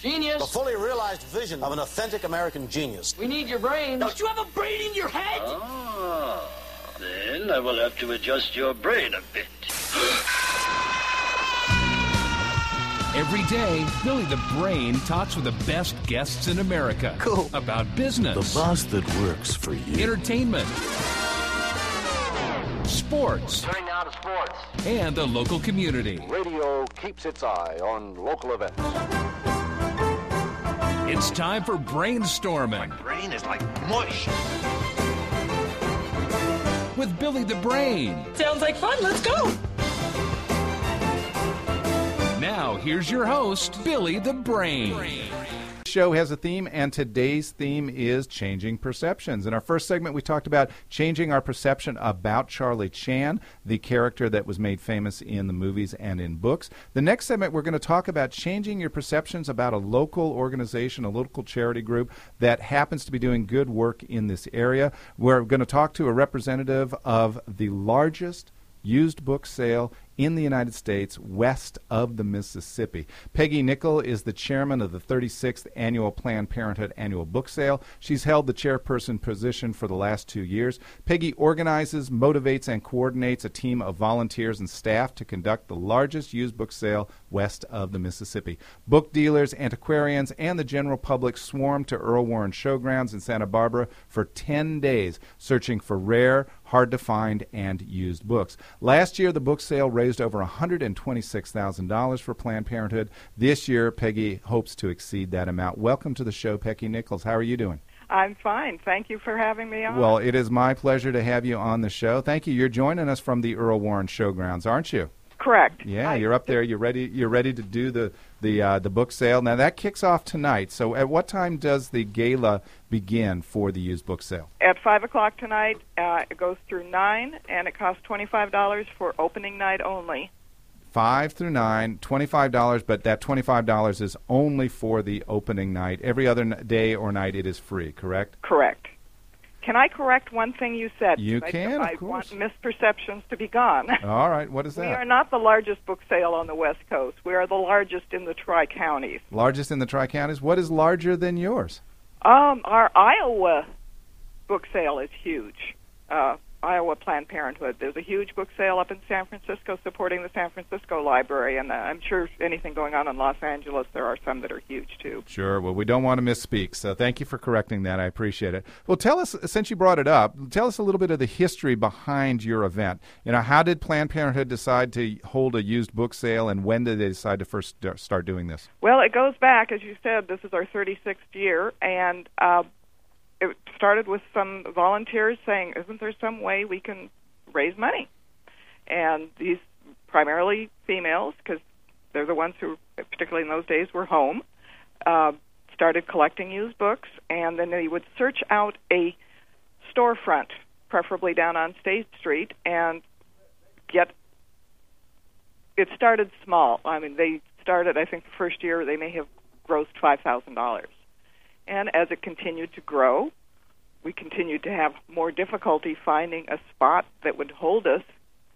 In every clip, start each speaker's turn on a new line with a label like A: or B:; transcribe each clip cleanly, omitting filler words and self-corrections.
A: Genius.
B: The fully realized vision of an authentic American genius.
A: We need your brain.
C: Don't you have a brain in your head?
D: Ah, then I will have to adjust your brain a bit.
E: Every day, Billy the Brain talks with the best guests in America.
F: Cool.
E: About business.
F: The boss that works for you.
E: Entertainment. Sports.
G: Turning now to sports.
E: And the local community.
G: Radio keeps its eye on local events.
E: It's time for brainstorming.
C: My brain is like mush.
E: With Billy the Brain.
H: Sounds like fun. Let's go.
E: Now, here's your host, Billy the Brain.
I: The show has a theme, and today's theme is changing perceptions. In our first segment, we talked about changing our perception about Charlie Chan, the character that was made famous in the movies and in books. The next segment, we're going to talk about changing your perceptions about a local organization, a local charity group that happens to be doing good work in this area. We're going to talk to a representative of the largest used book sale in the United States west of the Mississippi. Peggy Nickel is the chairman of the 36th Annual Planned Parenthood Annual Book Sale. She's held the chairperson position for the last 2 years. Peggy organizes, motivates, and coordinates a team of volunteers and staff to conduct the largest used book sale west of the Mississippi. Book dealers, antiquarians, and the general public swarm to Earl Warren Showgrounds in Santa Barbara for 10 days, searching for rare, hard-to-find, and used books. Last year, the book sale raised over $126,000 for Planned Parenthood. This year, Peggy hopes to exceed that amount. Welcome to the show, Peggy Nichols. How are you doing?
J: I'm fine. Thank you for having me on.
I: Well, it is my pleasure to have you on the show. Thank you. You're joining us from the Earl Warren Showgrounds, aren't you?
J: Correct.
I: Yeah, you're up there. You're ready to do the book sale. Now, that kicks off tonight. So at what time does the gala begin for the used book sale?
J: At 5 o'clock tonight. It goes through 9, and it costs $25 for opening night only.
I: 5 through 9, $25, but that $25 is only for the opening night. Every other day or night it is free, correct?
J: Correct. Can I correct one thing you said?
I: You can, of
J: I
I: course.
J: want misperceptions to be gone.
I: All right, what is that?
J: We are not the largest book sale on the West Coast. We are the largest in the Tri-Counties.
I: Largest in the Tri-Counties? What is larger than yours?
J: Our Iowa book sale is huge. Iowa Planned Parenthood. There's a huge book sale up in San Francisco supporting the San Francisco Library, and I'm sure anything going on in Los Angeles, there are some that are huge, too.
I: Sure. Well, we don't want to misspeak, so thank you for correcting that. I appreciate it. Well, tell us, since you brought it up, tell us a little bit of the history behind your event. You know, how did Planned Parenthood decide to hold a used book sale, and when did they decide to first start doing this?
J: Well, it goes back, as you said, this is our 36th year, and it started with some volunteers saying, isn't there some way we can raise money? And these primarily females, because they're the ones who, particularly in those days, were home, started collecting used books, and then they would search out a storefront, preferably down on State Street, and get it started small. I mean, they started, I think the first year they may have grossed $5,000. And as it continued to grow, we continued to have more difficulty finding a spot that would hold us,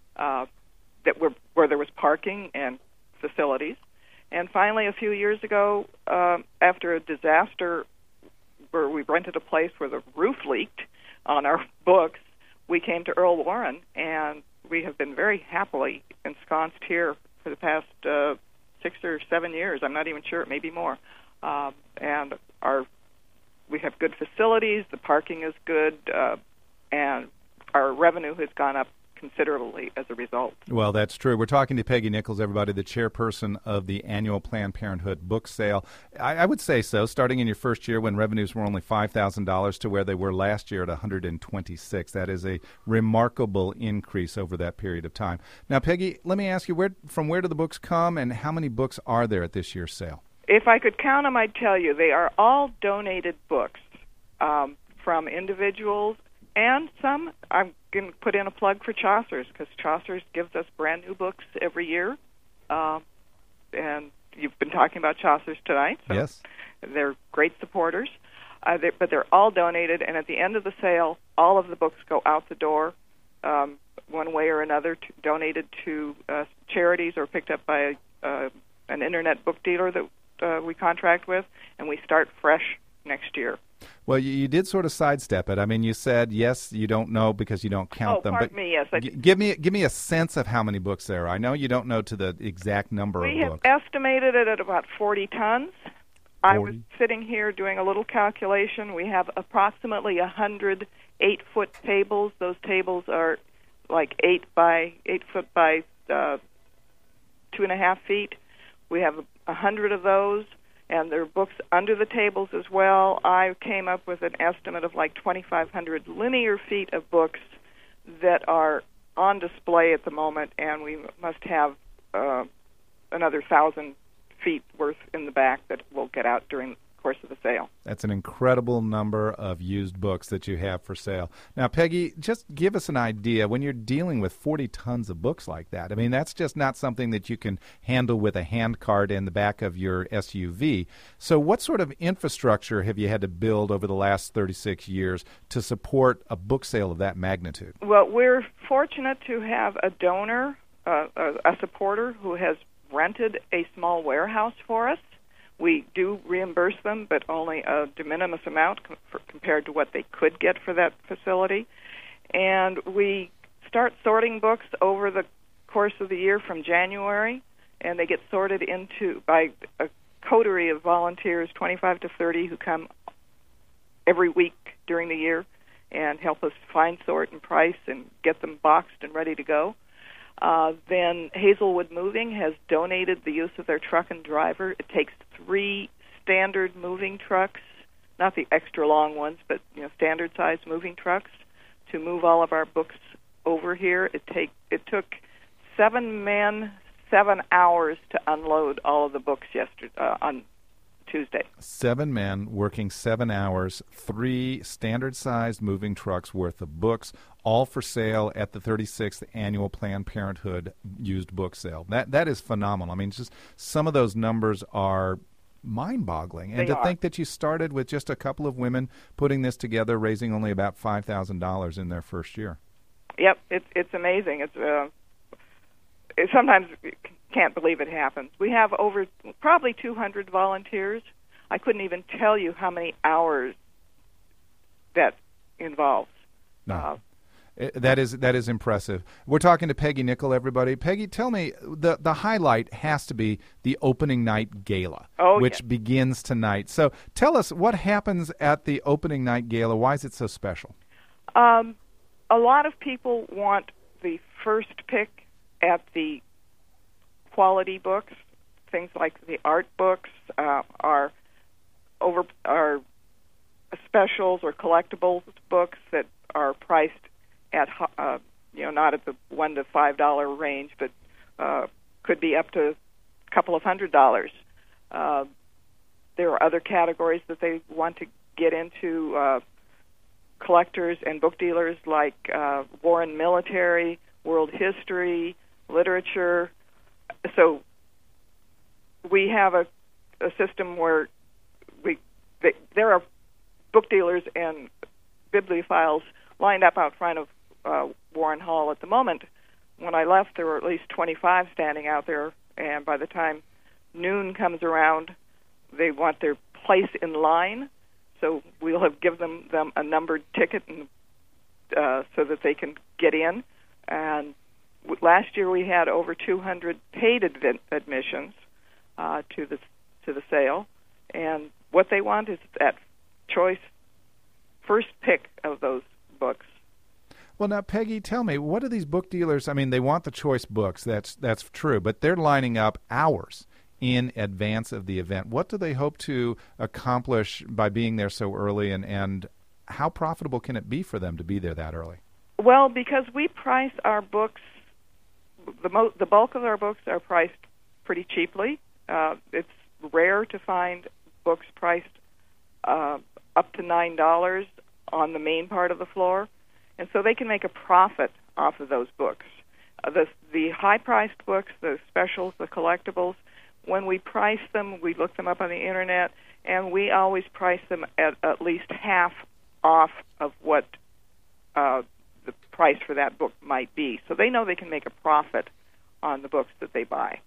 J: where there was parking and facilities. And finally, a few years ago, after a disaster where we rented a place where the roof leaked on our books, we came to Earl Warren, and we have been very happily ensconced here for the past 6 or 7 years. I'm not even sure, maybe more. And we have good facilities, the parking is good, and our revenue has gone up considerably as a result.
I: Well, that's true. We're talking to Peggy Nichols, everybody, the chairperson of the annual Planned Parenthood book sale. I would say so, starting in your first year when revenues were only $5,000 to where they were last year at $126,000. That is a remarkable increase over that period of time. Now, Peggy, let me ask you, from where do the books come, and how many books are there at this year's sale?
J: If I could count them, I'd tell you. They are all donated books from individuals, and some, I'm going to put in a plug for Chaucer's, because Chaucer's gives us brand new books every year. And you've been talking about Chaucer's tonight. So
I: yes.
J: They're great supporters. But they're all donated, and at the end of the sale, all of the books go out the door one way or another, donated to charities or picked up by an internet book dealer that we contract with, and we start fresh next year.
I: Well, you did sort of sidestep it. I mean, you said, yes, you don't know because you don't count them.
J: Pardon me, yes.
I: Give me a sense of how many books there are. I know you don't know to the exact number of books.
J: We have estimated it at about 40 tons. 40? I was sitting here doing a little calculation. We have approximately 100 8-foot tables. Those tables are like 8 foot by 2.5 feet. We have 100 of those, and there are books under the tables as well. I came up with an estimate of like 2,500 linear feet of books that are on display at the moment, and we must have another 1,000 feet worth in the back that will get out during the course of the sale.
I: That's an incredible number of used books that you have for sale. Now, Peggy, just give us an idea when you're dealing with 40 tons of books like that. I mean, that's just not something that you can handle with a hand cart in the back of your SUV. So what sort of infrastructure have you had to build over the last 36 years to support a book sale of that magnitude?
J: Well, we're fortunate to have a donor, a supporter who has rented a small warehouse for us. We do reimburse them, but only a de minimis amount compared to what they could get for that facility. And we start sorting books over the course of the year from January, and they get sorted into by a coterie of volunteers, 25 to 30, who come every week during the year and help us find, sort, and price and get them boxed and ready to go. Then Hazelwood Moving has donated the use of their truck and driver. It takes 3 standard moving trucks, not the extra long ones, but standard size moving trucks to move all of our books over here. It took 7 men, 7 hours to unload all of the books on Tuesday. 7
I: men working 7 hours, 3 standard-sized moving trucks worth of books, all for sale at the 36th Annual Planned Parenthood Used Book Sale. That is phenomenal. I mean, just some of those numbers are mind-boggling. And think that you started with just a couple of women putting this together, raising only about $5,000 in their first year.
J: Yep, it's amazing. It's sometimes can't believe it happens. We have over probably 200 volunteers. I couldn't even tell you how many hours that involves.
I: No. That is impressive. We're talking to Peggy Nicol, everybody. Peggy, tell me, the highlight has to be the opening night gala, which begins tonight. So tell us what happens at the opening night gala. Why is it so special?
J: A lot of people want the first pick at the quality books. Things like the art books are specials or collectibles books that are priced at not at the $1 to $5 range, but could be up to a couple of $100s. There are other categories that they want to get into. Collectors and book dealers like war and military, world history, literature. So we have a system where there are book dealers and bibliophiles lined up out front of Warren Hall at the moment. When I left, there were at least 25 standing out there, and by the time noon comes around, they want their place in line. So we'll have given them a numbered ticket and so that they can get in. And last year we had over 200 paid admissions to the sale, and what they want is that choice first pick of those books.
I: Well, now, Peggy, tell me, what do these book dealers, I mean, they want the choice books, that's true, but they're lining up hours in advance of the event. What do they hope to accomplish by being there so early, and how profitable can it be for them to be there that early?
J: Well, because we price our books, the bulk of our books are priced pretty cheaply. It's rare to find books priced up to $9 on the main part of the floor, and so they can make a profit off of those books. The high-priced books, the specials, the collectibles, when we price them, we look them up on the Internet, and we always price them at least half off of what the price for that book might be. So they know they can make a profit on the books that they buy.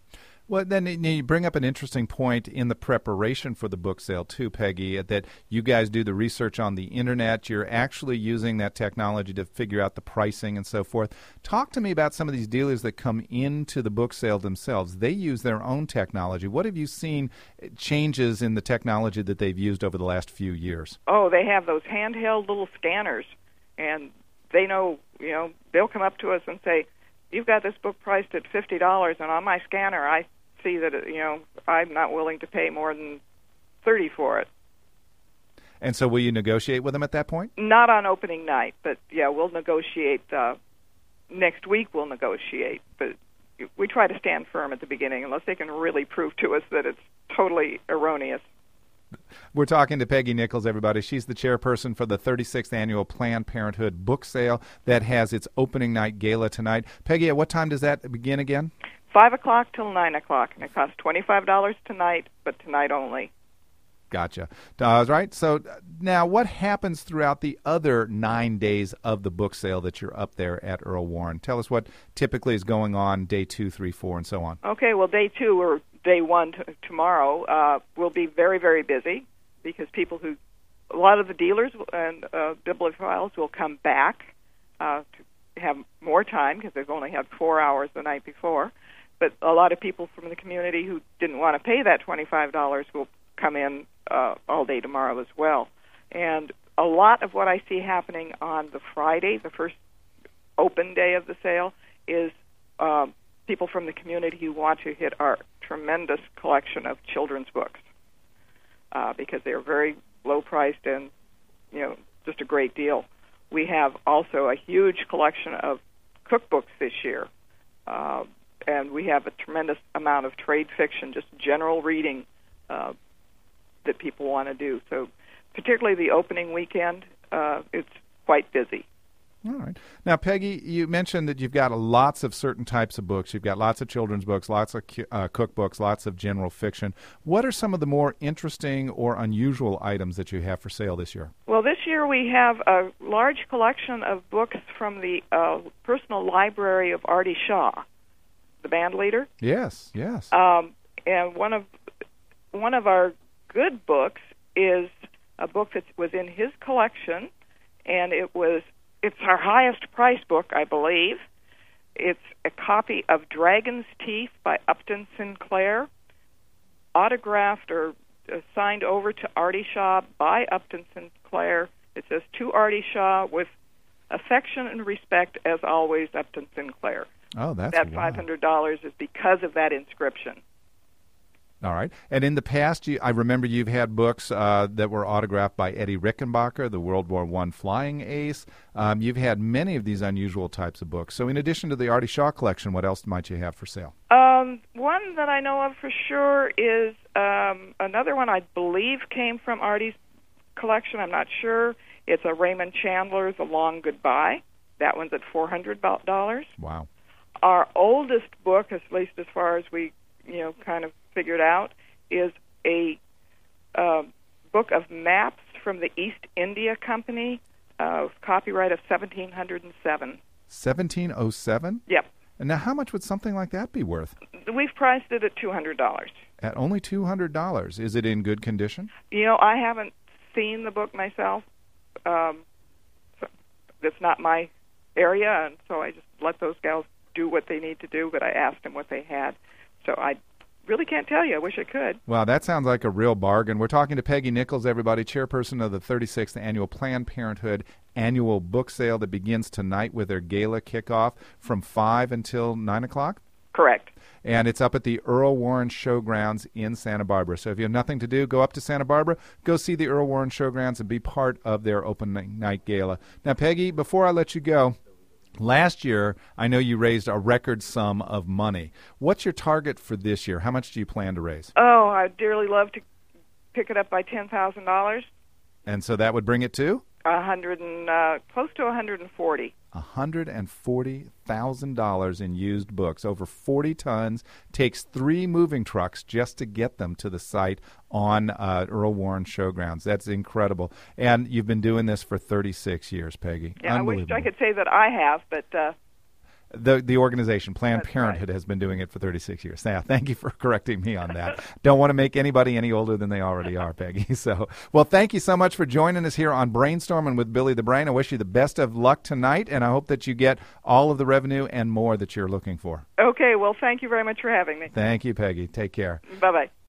I: Well, then you bring up an interesting point in the preparation for the book sale, too, Peggy, that you guys do the research on the Internet. You're actually using that technology to figure out the pricing and so forth. Talk to me about some of these dealers that come into the book sale themselves. They use their own technology. What have you seen changes in the technology that they've used over the last few years?
J: Oh, they have those handheld little scanners, and they know, they'll come up to us and say, you've got this book priced at $50, and on my scanner I see that, I'm not willing to pay more than $30 for it.
I: And so will you negotiate with them at that point?
J: Not on opening night, but, we'll negotiate. Next week we'll negotiate. But we try to stand firm at the beginning unless they can really prove to us that it's totally erroneous.
I: We're talking to Peggy Nichols, everybody. She's the chairperson for the 36th Annual Planned Parenthood Book Sale that has its opening night gala tonight. Peggy, at what time does that begin again?
J: 5 o'clock till 9 o'clock, and it costs $25 tonight, but tonight only.
I: Gotcha. All right. So now what happens throughout the other 9 days of the book sale that you're up there at Earl Warren? Tell us what typically is going on day 2, 3, 4, and so on. Okay.
J: Well, day 2 or day 1 tomorrow will be very, very busy because a lot of the dealers and bibliophiles will come back to have more time because they've only had 4 hours the night before. But a lot of people from the community who didn't want to pay that $25 will come in all day tomorrow as well. And a lot of what I see happening on the Friday, the first open day of the sale, is people from the community who want to hit our tremendous collection of children's books because they're very low-priced and, just a great deal. We have also a huge collection of cookbooks this year. And we have a tremendous amount of trade fiction, just general reading that people want to do. So particularly the opening weekend, it's quite busy.
I: All right. Now, Peggy, you mentioned that you've got lots of certain types of books. You've got lots of children's books, lots of cookbooks, lots of general fiction. What are some of the more interesting or unusual items that you have for sale this year?
J: Well, this year we have a large collection of books from the personal library of Artie Shaw, the band leader.
I: Yes.
J: And one of our good books is a book that was in his collection, and it's our highest price book, I believe. It's a copy of Dragon's Teeth by Upton Sinclair, autographed or signed over to Artie Shaw by Upton Sinclair. It says, "To Artie Shaw, with affection and respect, as always, Upton Sinclair."
I: Oh, that's
J: that $500 is because of that inscription.
I: All right. And in the past, I remember you've had books that were autographed by Eddie Rickenbacker, the World War I flying ace. You've had many of these unusual types of books. So in addition to the Artie Shaw collection, what else might you have for sale?
J: One that I know of for sure is another one I believe came from Artie's collection. I'm not sure. It's a Raymond Chandler, The Long Goodbye. That one's at $400.
I: Wow.
J: Our oldest book, at least as far as we kind of figured out, is a book of maps from the East India Company, copyright of 1707.
I: 1707?
J: Yep.
I: And now how much would something like that be worth?
J: We've priced it at $200.
I: At only $200. Is it in good condition?
J: I haven't seen the book myself. So it's not my area, and so I just let those gals do what they need to do, but I asked them what they had. So I really can't tell you. I wish I could.
I: Well, that sounds like a real bargain. We're talking to Peggy Nichols, everybody, chairperson of the 36th Annual Planned Parenthood Annual Book Sale that begins tonight with their gala kickoff from 5 until 9 o'clock?
J: Correct.
I: And it's up at the Earl Warren Showgrounds in Santa Barbara. So if you have nothing to do, go up to Santa Barbara, go see the Earl Warren Showgrounds and be part of their open night gala. Now, Peggy, before I let you go, last year, I know you raised a record sum of money. What's your target for this year? How much do you plan to raise?
J: Oh, I'd dearly love to pick it up by $10,000.
I: And so that would bring it to?
J: Close to $140,000.
I: $140,000 in used books. Over 40 tons. Takes 3 moving trucks just to get them to the site on Earl Warren Showgrounds. That's incredible. And you've been doing this for 36 years, Peggy.
J: Yeah, I wish I could say that I have, but...
I: The organization, Planned
J: That's
I: Parenthood, has been doing it for 36 years. Now, thank you for correcting me on that. Don't want to make anybody any older than they already are, Peggy. So, well, thank you so much for joining us here on Brainstorming with Billy the Brain. I wish you the best of luck tonight, and I hope that you get all of the revenue and more that you're looking for.
J: Okay, well, thank you very much for having me.
I: Thank you, Peggy. Take care.
J: Bye-bye.